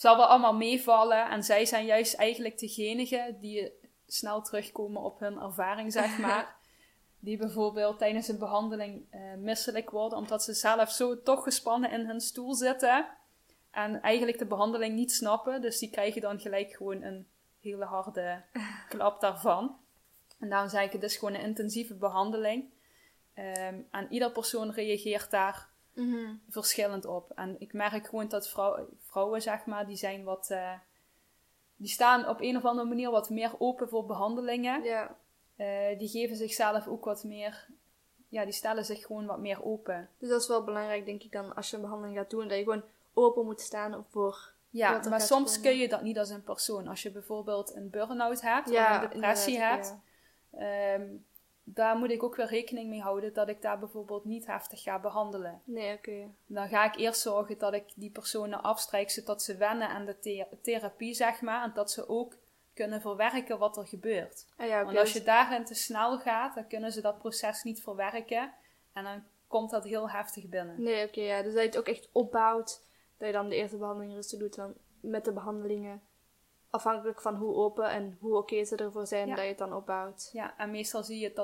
zal wel allemaal meevallen. En zij zijn juist eigenlijk degenigen die snel terugkomen op hun ervaring, zeg maar. Die bijvoorbeeld tijdens een behandeling misselijk worden, omdat ze zelf zo toch gespannen in hun stoel zitten. En eigenlijk de behandeling niet snappen. Dus die krijgen dan gelijk gewoon een hele harde klap daarvan. En daarom zeg ik, het is gewoon een intensieve behandeling. En ieder persoon reageert daar verschillend op. En ik merk gewoon dat vrouwen, zeg maar, die zijn wat... die staan op een of andere manier wat meer open voor behandelingen. Ja. Die geven zichzelf ook wat meer... Ja, die stellen zich gewoon wat meer open. Dus dat is wel belangrijk, denk ik, dan als je een behandeling gaat doen, dat je gewoon open moet staan voor... Ja, maar soms kun je dat niet als een persoon. Als je bijvoorbeeld een burn-out hebt of een depressie hebt... daar moet ik ook weer rekening mee houden dat ik daar bijvoorbeeld niet heftig ga behandelen. Nee, oké. Dan ga ik eerst zorgen dat ik die personen afstrijk zodat ze wennen aan de therapie, zeg maar. En dat ze ook kunnen verwerken wat er gebeurt. Want als je daarin te snel gaat, dan kunnen ze dat proces niet verwerken. En dan komt dat heel heftig binnen. Nee, oké, ja. Dus dat je het ook echt opbouwt, dat je dan de eerste behandeling rustig doet, dan met de behandelingen. Afhankelijk van hoe open en hoe oké ze ervoor zijn, dat je het dan opbouwt. Ja, en meestal zie je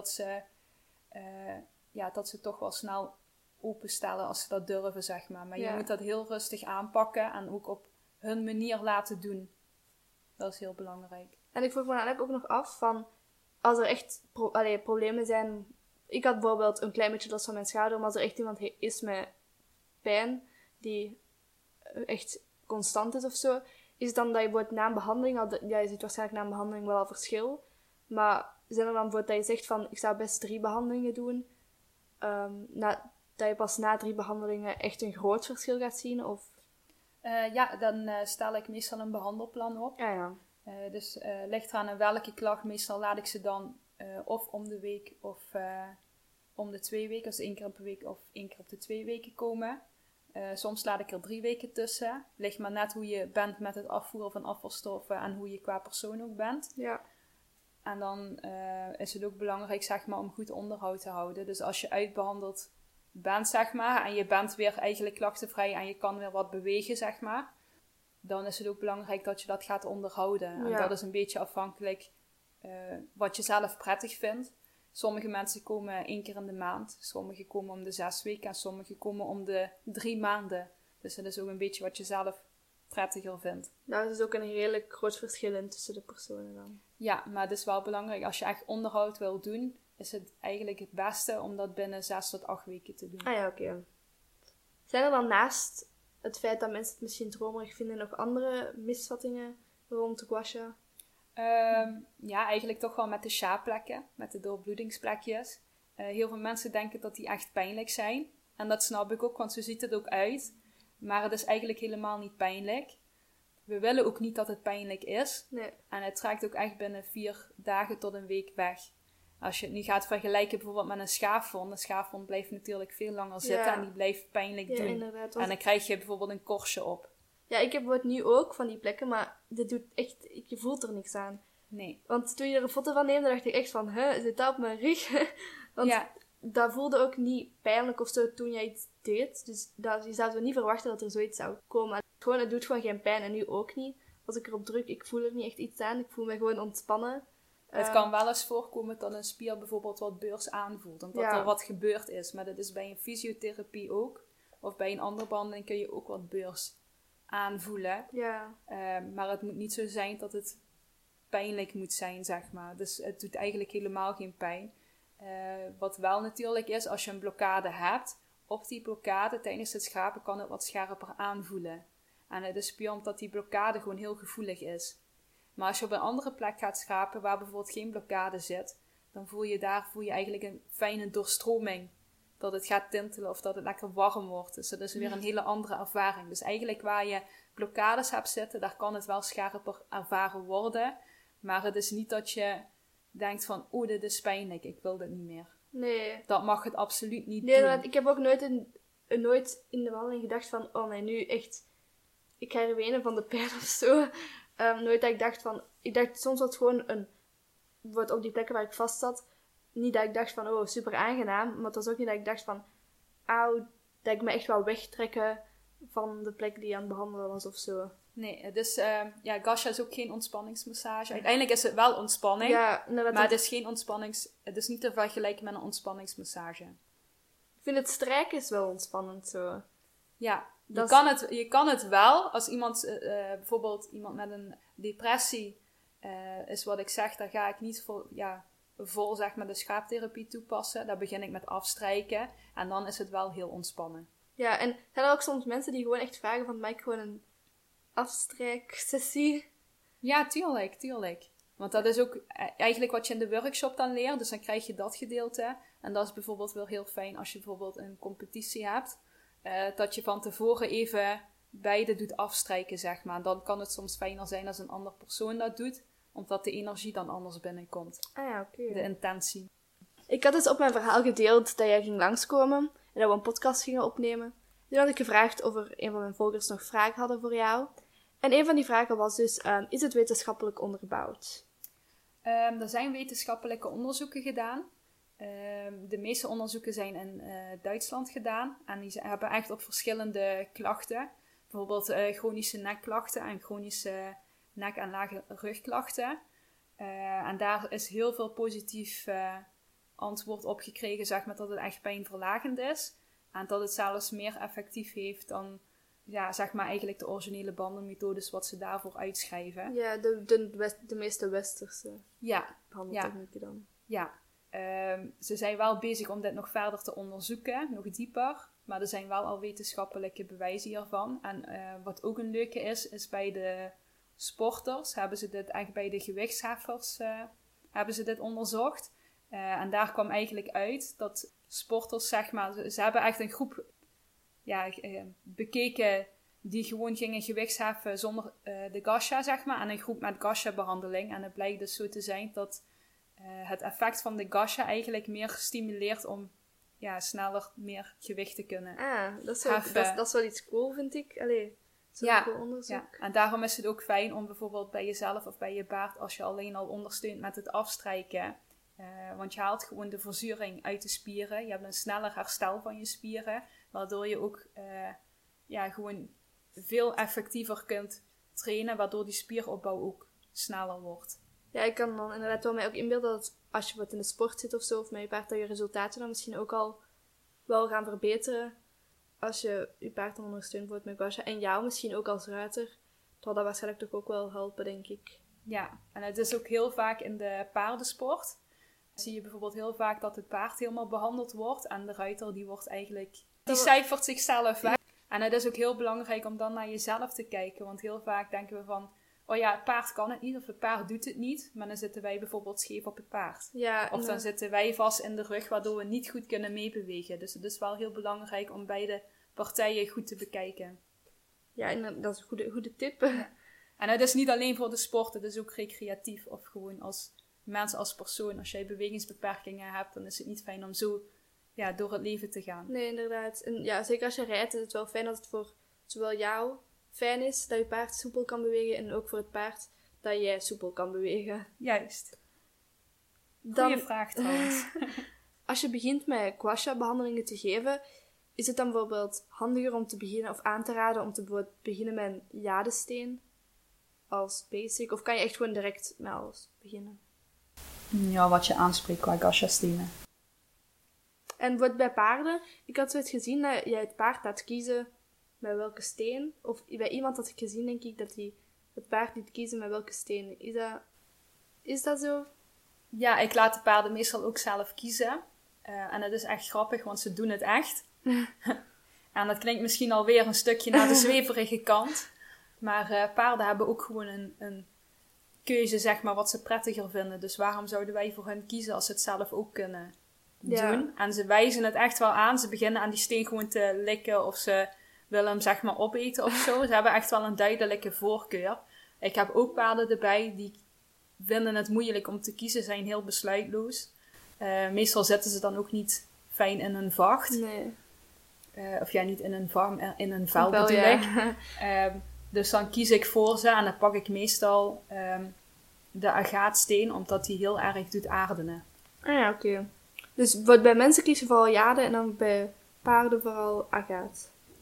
dat ze toch wel snel openstellen als ze dat durven, zeg maar. Maar je moet dat heel rustig aanpakken en ook op hun manier laten doen. Dat is heel belangrijk. En ik vroeg me eigenlijk ook nog af van, als er echt problemen zijn... Ik had bijvoorbeeld een klein beetje last van mijn schouder, maar als er echt iemand is met pijn, die echt constant is of zo... Is het dan dat je bijvoorbeeld na een behandeling... je ziet waarschijnlijk na een behandeling wel al verschil. Maar zijn er dan bijvoorbeeld dat je zegt van... Ik zou best 3 behandelingen doen. Dat je pas na 3 behandelingen echt een groot verschil gaat zien? Of? Dan stel ik meestal een behandelplan op. Ja. Dus ligt eraan aan welke klacht. Meestal laat ik ze dan of om de week of om de 2 weken. Dus 1 keer per week of 1 keer op de 2 weken komen. Soms laat ik er 3 weken tussen. Ligt maar net hoe je bent met het afvoeren van afvalstoffen en hoe je qua persoon ook bent. Ja. En dan is het ook belangrijk, zeg maar, om goed onderhoud te houden. Dus als je uitbehandeld bent, zeg maar, en je bent weer eigenlijk klachtenvrij en je kan weer wat bewegen, zeg maar, dan is het ook belangrijk dat je dat gaat onderhouden. En dat is een beetje afhankelijk wat je zelf prettig vindt. Sommige mensen komen 1 keer in de maand. Sommigen komen om de 6 weken. En sommigen komen om de 3 maanden. Dus dat is ook een beetje wat je zelf prettiger vindt. Daar is ook een redelijk groot verschil in tussen de personen dan. Ja, maar het is wel belangrijk. Als je echt onderhoud wil doen, is het eigenlijk het beste om dat binnen 6 tot 8 weken te doen. Ah ja, oké. Zijn er dan naast het feit dat mensen het misschien dromerig vinden nog andere misvattingen rond gouache? Eigenlijk toch wel met de sjaaplekken, met de doorbloedingsplekjes. Heel veel mensen denken dat die echt pijnlijk zijn. En dat snap ik ook, want zo ziet het ook uit. Maar het is eigenlijk helemaal niet pijnlijk. We willen ook niet dat het pijnlijk is. Nee. En het trekt ook echt binnen 4 dagen tot een week weg. Als je het nu gaat vergelijken bijvoorbeeld met een schaafwond. Een schaafwond blijft natuurlijk veel langer zitten en die blijft pijnlijk doen. Inderdaad, en dan krijg je bijvoorbeeld een korstje op. Ja, ik heb het nu ook van die plekken, maar dit doet echt, je voelt er niks aan. Nee. Want toen je er een foto van neemde, dacht ik echt van, zit dat op mijn rug? Want dat voelde ook niet pijnlijk of zo toen jij iets deed. Dus je zou zo niet verwachten dat er zoiets zou komen. Het doet gewoon geen pijn en nu ook niet. Als ik erop druk, ik voel er niet echt iets aan. Ik voel me gewoon ontspannen. Het kan wel eens voorkomen dat een spier bijvoorbeeld wat beurs aanvoelt. Omdat er wat gebeurd is. Maar dat is bij een fysiotherapie ook. Of bij een andere behandeling kun je ook wat beurs aanvoelen. Ja. Maar het moet niet zo zijn dat het pijnlijk moet zijn, zeg maar. Dus het doet eigenlijk helemaal geen pijn. Wat wel natuurlijk is, als je een blokkade hebt, op die blokkade tijdens het schrapen kan het wat scherper aanvoelen. En het is puur omdat die blokkade gewoon heel gevoelig is. Maar als je op een andere plek gaat schrapen, waar bijvoorbeeld geen blokkade zit, dan voel je eigenlijk een fijne doorstroming. Dat het gaat tintelen of dat het lekker warm wordt. Dus dat is weer een hele andere ervaring. Dus eigenlijk waar je blokkades hebt zitten, daar kan het wel scherper ervaren worden. Maar het is niet dat je denkt van, dit is pijnlijk, ik wil dit niet meer. Nee. Dat mag het absoluut niet doen. Nee, ik heb ook nooit in de wandeling gedacht van, oh nee, nu echt, ik ga er wenen van de pijn of zo. Nooit dat ik dacht van, soms was het gewoon wordt op die plekken waar ik vast zat, niet dat ik dacht van, super aangenaam, maar het was ook niet dat ik dacht van, auw, dat ik me echt wou wegtrekken. van de plek die je aan het behandelen was of zo. Nee, dus Gasha is ook geen ontspanningsmassage. Uiteindelijk is het wel ontspanning, Ja, inderdaad. maar het is niet te vergelijken met een ontspanningsmassage. Ik vind het strijken is wel ontspannend zo. Ja, Dat je kan het wel. Als iemand, bijvoorbeeld iemand met een depressie, is wat ik zeg, daar ga ik niet vol zeg maar de schaaptherapie toepassen. Daar begin ik met afstrijken. En dan is het wel heel ontspannen. Ja, en zijn er ook soms mensen die gewoon echt vragen van, maak ik gewoon een afstrijksessie? Ja, tuurlijk. Want dat is ook eigenlijk wat je in de workshop dan leert. Dus dan krijg je dat gedeelte. En dat is bijvoorbeeld wel heel fijn als je bijvoorbeeld een competitie hebt. Dat je van tevoren even beide doet afstrijken, zeg maar. Dan kan het soms fijner zijn als een ander persoon dat doet. Omdat de energie dan anders binnenkomt. Ah ja, oké. De intentie. Ik had dus op mijn verhaal gedeeld dat jij ging langskomen. En dat we een podcast gingen opnemen. Toen had ik gevraagd of er een van mijn volgers nog vragen hadden voor jou. En een van die vragen was dus, is het wetenschappelijk onderbouwd? Er zijn wetenschappelijke onderzoeken gedaan. De meeste onderzoeken zijn in Duitsland gedaan. En die hebben echt op verschillende klachten. Bijvoorbeeld chronische nekklachten en chronische nek- en lage rugklachten. En daar is heel veel positief antwoord op gekregen, zeg maar, dat het echt pijnverlagend is. En dat het zelfs meer effectief heeft dan, ja, zeg maar, eigenlijk de originele bandenmethodes wat ze daarvoor uitschrijven. Ja, de meeste westerse behandeltechnieken dan. Ja. Ze zijn wel bezig om dit nog verder te onderzoeken, nog dieper. Maar er zijn wel al wetenschappelijke bewijzen hiervan. En wat ook een leuke is bij de sporters hebben ze dit echt bij de gewichtsheffers hebben ze dit onderzocht. En daar kwam eigenlijk uit dat sporters, zeg maar, ze hebben echt een groep bekeken die gewoon gingen gewichtsheffen zonder de Gasha, zeg maar. En een groep met Gasha-behandeling. En het blijkt dus zo te zijn dat het effect van de Gasha eigenlijk meer stimuleert om sneller meer gewicht te kunnen heffen. Dat is wel iets cool, vind ik. Allee, zo'n cool onderzoek. Ja, en daarom is het ook fijn om bijvoorbeeld bij jezelf of bij je paard, als je alleen al ondersteunt met het afstrijken. Want je haalt gewoon de verzuring uit de spieren. Je hebt een sneller herstel van je spieren. Waardoor je ook gewoon veel effectiever kunt trainen. Waardoor die spieropbouw ook sneller wordt. Ja, ik kan dan inderdaad wel mij ook inbeelden dat als je wat in de sport zit of zo, of met je paard, dat je resultaten dan misschien ook al wel gaan verbeteren. Als je je paard dan ondersteunt wordt met Gasha. En jou misschien ook als ruiter. Zal dat waarschijnlijk toch ook wel helpen, denk ik. Ja, en het is ook heel vaak in de paardensport. Zie je bijvoorbeeld heel vaak dat het paard helemaal behandeld wordt. En de ruiter die wordt eigenlijk, die cijfert zichzelf weg. En het is ook heel belangrijk om dan naar jezelf te kijken. Want heel vaak denken we van, oh ja, het paard kan het niet of het paard doet het niet. Maar dan zitten wij bijvoorbeeld scheef op het paard. Ja, of dan zitten wij vast in de rug waardoor we niet goed kunnen meebewegen. Dus het is wel heel belangrijk om beide partijen goed te bekijken. Ja, en dat is een goede tip. Ja. En het is niet alleen voor de sport, het is ook recreatief of gewoon als mens, als persoon. Als jij bewegingsbeperkingen hebt, dan is het niet fijn om zo door het leven te gaan. Nee, inderdaad. En ja, zeker als je rijdt, is het wel fijn dat het voor zowel jou fijn is dat je paard soepel kan bewegen en ook voor het paard dat jij soepel kan bewegen. Juist. Goeie vraag trouwens. Als je begint met Gasha-behandelingen te geven, is het dan bijvoorbeeld handiger om te beginnen of aan te raden om te beginnen met een jadesteen als basic? Of kan je echt gewoon direct met alles beginnen? Ja, wat je aanspreekt qua Gasha-stenen. En bijvoorbeeld bij paarden, ik had zoiets gezien dat jij het paard laat kiezen met welke steen. Of bij iemand had ik gezien, denk ik, dat hij het paard liet kiezen met welke steen. Is dat zo? Ja, ik laat de paarden meestal ook zelf kiezen. En het is echt grappig, want ze doen het echt. En dat klinkt misschien alweer een stukje naar de zweverige kant. Maar paarden hebben ook gewoon een keuze, zeg maar, wat ze prettiger vinden. Dus waarom zouden wij voor hen kiezen als ze het zelf ook kunnen doen? En ze wijzen het echt wel aan. Ze beginnen aan die steen gewoon te likken of ze willen hem, zeg maar, opeten of zo. Ze hebben echt wel een duidelijke voorkeur. Ik heb ook paarden erbij die vinden het moeilijk om te kiezen, zijn heel besluitloos. Meestal zitten ze dan ook niet fijn in een vacht. Nee. Of niet in een varm, in een vel bedoel ik. Dus dan kies ik voor ze en dan pak ik meestal de agaatsteen, omdat die heel erg doet aardenen. Ah ja, oké. Dus bij mensen kies je vooral jade en dan bij paarden vooral agaat.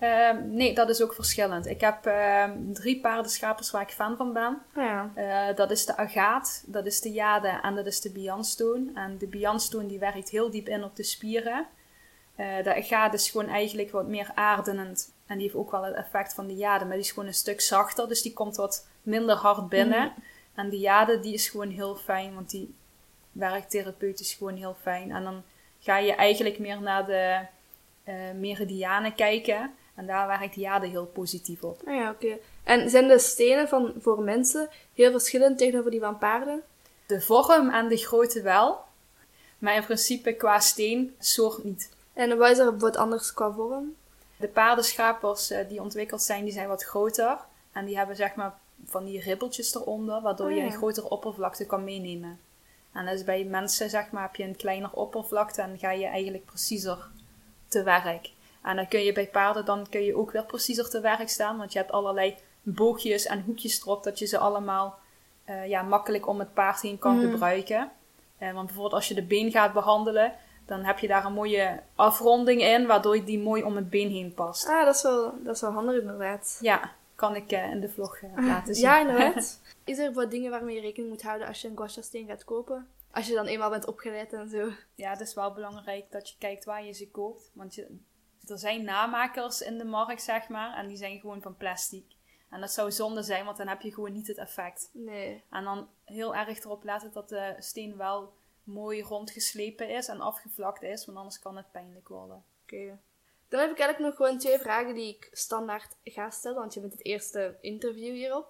Nee, dat is ook verschillend. Ik heb 3 paardenschapers waar ik fan van ben. Ja. Dat is de agaat, dat is de jade en dat is de bianstoon. En de bianstoon die werkt heel diep in op de spieren. De agaat is gewoon eigenlijk wat meer aardenend. En die heeft ook wel het effect van de jade, maar die is gewoon een stuk zachter. Dus die komt wat minder hard binnen. Mhm. En de jade die is gewoon heel fijn, want die werkt therapeutisch gewoon heel fijn. En dan ga je eigenlijk meer naar de meridianen kijken. En daar werkt de jade heel positief op. Ah ja, oké. En zijn de stenen voor mensen heel verschillend tegenover die van paarden? De vorm en de grootte wel. Maar in principe qua steen soort niet. En wat is er wat anders qua vorm? De paardenschapers die ontwikkeld zijn, die zijn wat groter. En die hebben zeg maar van die ribbeltjes eronder, waardoor je een grotere oppervlakte kan meenemen. En dus bij mensen zeg maar heb je een kleiner oppervlakte en ga je eigenlijk preciezer te werk. En dan kun je bij paarden dan kun je ook weer preciezer te werk staan, want je hebt allerlei boogjes en hoekjes erop, dat je ze allemaal makkelijk om het paard heen kan gebruiken. Want bijvoorbeeld als je de been gaat behandelen, dan heb je daar een mooie afronding in, waardoor die mooi om het been heen past. Ah, dat is wel handig inderdaad. Ja, kan ik in de vlog laten zien. Ja, inderdaad. Is er wat dingen waarmee je rekening moet houden als je een guasha-steen gaat kopen? Als je dan eenmaal bent opgeleid en zo. Ja, het is wel belangrijk dat je kijkt waar je ze koopt. Want er zijn namakers in de markt, zeg maar, en die zijn gewoon van plastic. En dat zou zonde zijn, want dan heb je gewoon niet het effect. Nee. En dan heel erg erop letten dat de steen wel mooi rondgeslepen is en afgevlakt is, want anders kan het pijnlijk worden. Oké. Dan heb ik eigenlijk nog gewoon 2 vragen die ik standaard ga stellen, want je bent het eerste interview hierop.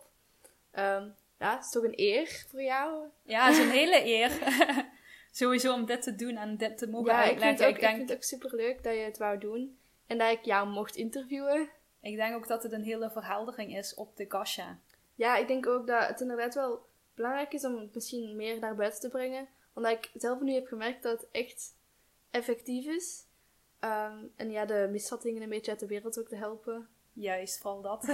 Ja, het is toch een eer voor jou? Ja, het is een hele eer. Sowieso om dit te doen en dit te mogen uitleggen. Ik vind het ook superleuk dat je het wou doen. En dat ik jou mocht interviewen. Ik denk ook dat het een hele verheldering is op de Guasha. Ja, ik denk ook dat het inderdaad wel belangrijk is om het misschien meer naar buiten te brengen. Omdat ik zelf nu heb gemerkt dat het echt effectief is. En ja, de misvattingen een beetje uit de wereld ook te helpen. Juist, vooral dat.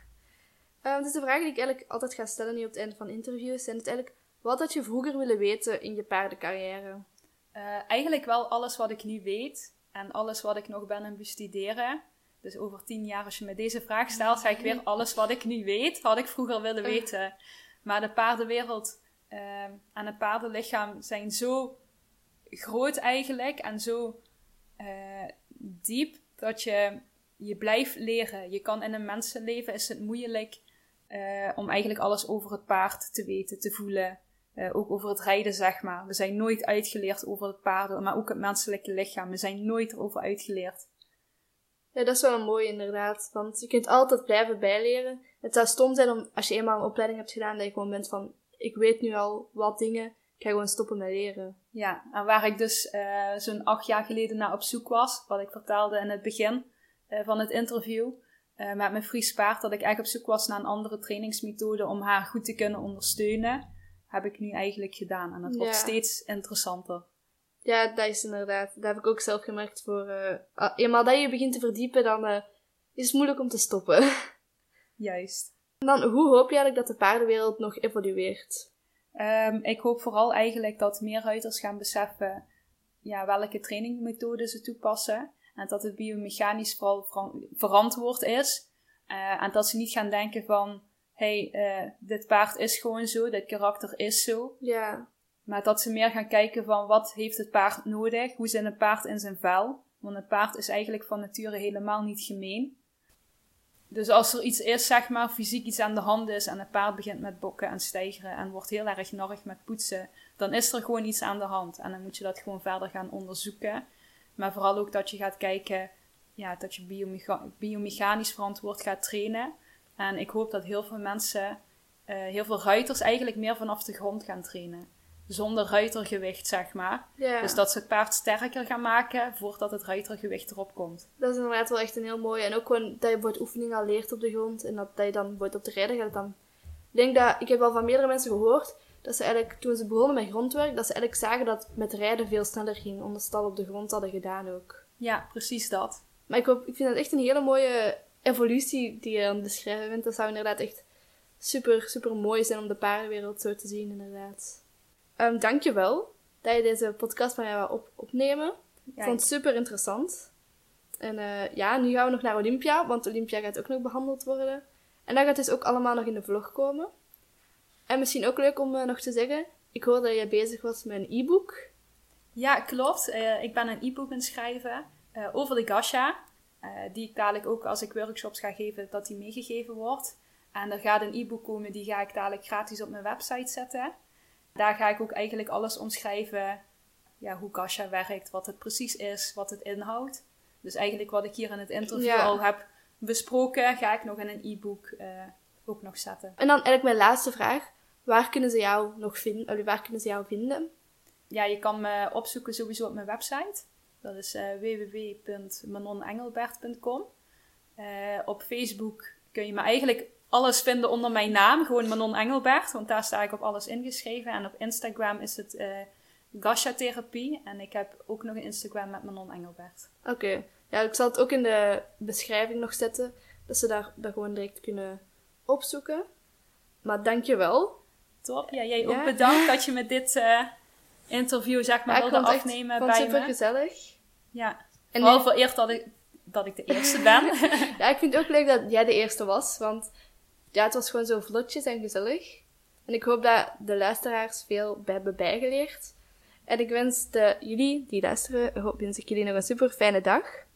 Dus de vragen die ik eigenlijk altijd ga stellen nu op het einde van interviews zijn het eigenlijk... Wat had je vroeger willen weten in je paardencarrière? Eigenlijk wel alles wat ik nu weet. En alles wat ik nog ben aan bestuderen. Dus over 10 jaar, als je me deze vraag stelt, ga ik weer alles wat ik nu weet, had ik vroeger willen weten. Maar de paardenwereld en het paardenlichaam zijn zo groot eigenlijk en zo diep dat je blijft leren. Je kan in een mensenleven, is het moeilijk om eigenlijk alles over het paard te weten, te voelen. Ook over het rijden, zeg maar. We zijn nooit uitgeleerd over het paarden, maar ook het menselijke lichaam. We zijn nooit erover uitgeleerd. Ja, dat is wel een mooie inderdaad. Want je kunt altijd blijven bijleren. Het zou stom zijn als je eenmaal een opleiding hebt gedaan, dat je gewoon bent van, ik weet nu al wat dingen, ik ga gewoon stoppen met leren. Ja, en waar ik dus zo'n 8 jaar geleden naar op zoek was, wat ik vertelde in het begin van het interview, met mijn Fries paard, dat ik echt op zoek was naar een andere trainingsmethode om haar goed te kunnen ondersteunen, heb ik nu eigenlijk gedaan. En het wordt steeds interessanter. Ja, dat is inderdaad. Dat heb ik ook zelf gemerkt voor... eenmaal dat je begint te verdiepen, dan is het moeilijk om te stoppen. Juist. En dan, hoe hoop je eigenlijk dat de paardenwereld nog evolueert? Ik hoop vooral eigenlijk dat meer ruiters gaan beseffen welke trainingmethoden ze toepassen. En dat het biomechanisch vooral verantwoord is. En dat ze niet gaan denken van... dit paard is gewoon zo, dit karakter is zo. Ja. Maar dat ze meer gaan kijken van wat heeft het paard nodig? Hoe zit een paard in zijn vel? Want een paard is eigenlijk van nature helemaal niet gemeen. Dus als er iets is, zeg maar, fysiek iets aan de hand is en het paard begint met bokken en steigeren en wordt heel erg narrig met poetsen, dan is er gewoon iets aan de hand. En dan moet je dat gewoon verder gaan onderzoeken. Maar vooral ook dat je gaat kijken, dat je biomechanisch verantwoord gaat trainen. En ik hoop dat heel veel mensen, heel veel ruiters eigenlijk meer vanaf de grond gaan trainen. Zonder ruitergewicht, zeg maar. Ja. Dus dat ze het paard sterker gaan maken voordat het ruitergewicht erop komt. Dat is inderdaad wel echt een heel mooie. En ook gewoon dat je bijvoorbeeld oefening al leert op de grond. En dat je dan bijvoorbeeld op de rijden gaat dan... Ik heb al van meerdere mensen gehoord dat ze eigenlijk, toen ze begonnen met grondwerk, dat ze eigenlijk zagen dat het met rijden veel sneller ging. Omdat ze het al op de grond hadden gedaan ook. Ja, precies dat. Maar ik vind het echt een hele mooie evolutie die je aan het beschrijven bent. Dat zou inderdaad echt super, super mooi zijn om de paardenwereld zo te zien, inderdaad. Dankjewel dat je deze podcast van mij wou opnemen. Ik vond het super interessant. En nu gaan we nog naar Olympia, want Olympia gaat ook nog behandeld worden. En dat gaat dus ook allemaal nog in de vlog komen. En misschien ook leuk om nog te zeggen, ik hoorde dat jij bezig was met een e-book. Ja, klopt. Ik ben een e-book aan het schrijven over de Gasha. Die ik dadelijk ook als ik workshops ga geven, dat die meegegeven wordt. En er gaat een e-book komen, die ga ik dadelijk gratis op mijn website zetten. Daar ga ik ook eigenlijk alles omschrijven, hoe Gasha werkt, wat het precies is, wat het inhoudt. Dus eigenlijk wat ik hier in het interview al heb besproken, ga ik nog in een e-book ook nog zetten. En dan eigenlijk mijn laatste vraag. Waar kunnen ze jou nog vinden? Waar kunnen ze jou vinden? Ja, je kan me opzoeken sowieso op mijn website. Dat is www.manonengelbert.com. Op Facebook kun je me eigenlijk alles vinden onder mijn naam. Gewoon Manon Engelbert, want daar sta ik op alles ingeschreven. En op Instagram is het Gasha Therapie. En ik heb ook nog een Instagram met Manon Engelbert. Oké. Ja, ik zal het ook in de beschrijving nog zetten. Dat ze daar gewoon direct kunnen opzoeken. Maar dankjewel. Top. Ja, jij ook bedankt dat je met dit interview wilde afnemen bij me. Super gezellig. Ja. En vooral vereerd dat ik de eerste ben. Ja, ik vind het ook leuk dat jij de eerste was. Want het was gewoon zo vlotjes en gezellig. En ik hoop dat de luisteraars veel hebben bijgeleerd. En ik wens jullie die luisteren, wens ik jullie nog een super fijne dag.